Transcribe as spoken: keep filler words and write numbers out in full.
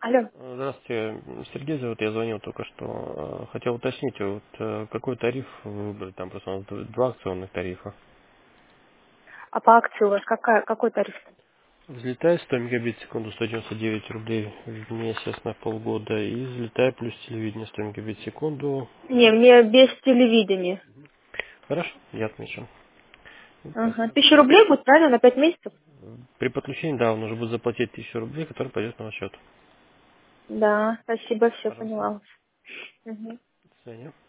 Алло. Здравствуйте, Сергей зовут, я звонил только что. Э, Хотел уточнить, вот э, какой тариф вы выбрали, там просто у нас д- два акционных тарифа. А по акции у вас какая, какой тариф? Взлетая сто мегабит в секунду сто девяносто девять рублей в месяц на полгода и взлетая плюс телевидение сто мегабит в секунду. Не, мне без телевидения. Хорошо, я отмечу. Ага. Спасибо Тысяча большое. рублей будет, правильно, на пять месяцев? При подключении, да, он уже будет заплатить тысячу рублей, который пойдет на ваш счет. Да, спасибо, все Пожалуйста. поняла. Мгм. До свидания.